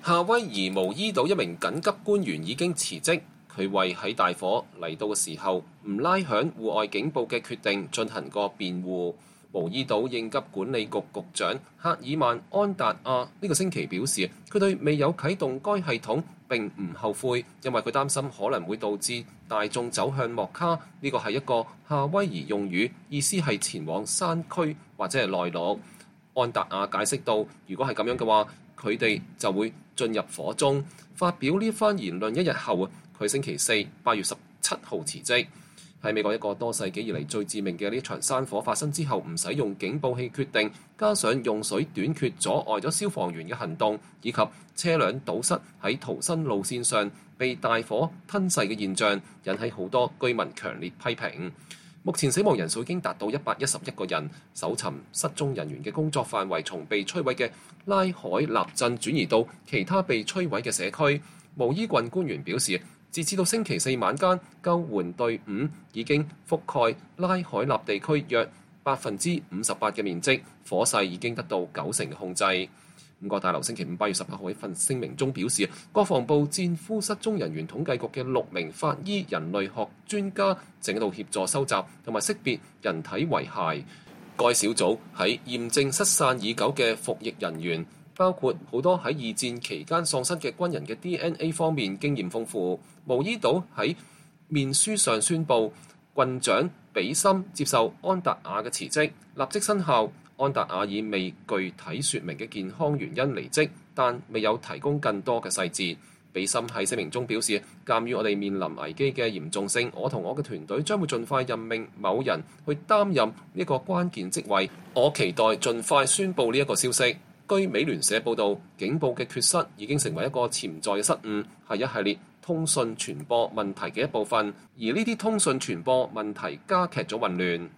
夏威夷毛伊島一名緊急官員已經辭職，佢為喺大火嚟到嘅時候唔拉響戶外警報嘅決定進行過辯護。毛伊島應急管理局局長赫爾曼安達亞呢個星期表示，佢對未有啟動該系統並唔後悔，因為佢擔心可能會導致大眾走向莫卡。呢個係一個夏威夷用語，意思係前往山區或者係內陸。安達亞解釋到，如果係咁樣嘅話，佢哋就會進入火中。發表呢番言論一日後，佢星期四8月17號辭職。喺美國一個多世紀以嚟最致命嘅呢場山火發生之後，唔使用警報器決定，加上用水短缺阻礙咗消防員嘅行動，以及車輛堵塞喺逃生路線上被大火吞噬嘅現象，引起好多居民強烈批評。目前死亡人數已經達到111個人，搜尋失蹤人員嘅工作範圍從被摧毀嘅拉海納鎮轉移到其他被摧毀嘅社區。毛伊郡官員表示，截至到星期四晚間，救援隊伍已經覆蓋拉海納地區約58%嘅面積，火勢已經得到90%嘅控制。五角大樓星期5 8月18號喺份聲明中表示，國防部戰俘失蹤人員統計局嘅6名法醫人類學專家正喺度協助收集同埋識別人體遺骸。該小組喺驗證失散已久嘅服役人員，包括好多喺二戰期間喪失嘅軍人嘅 DNA 方面經驗豐富。毛伊島喺面書上宣布，郡長比森接受安達亞嘅辭職，立即生效。安達亞以未具體說明嘅健康原因離職，但未有提供更多嘅細節。比森喺聲明中表示，鑑於我哋面臨危機嘅嚴重性，我同我嘅團隊將會盡快任命某人去擔任呢個關鍵職位。我期待盡快宣布呢一個消息。據美聯社報導，警報嘅缺失已經成為一個潛在嘅失誤，係一系列通訊傳播問題嘅一部分，而呢啲通訊傳播問題加劇咗混亂。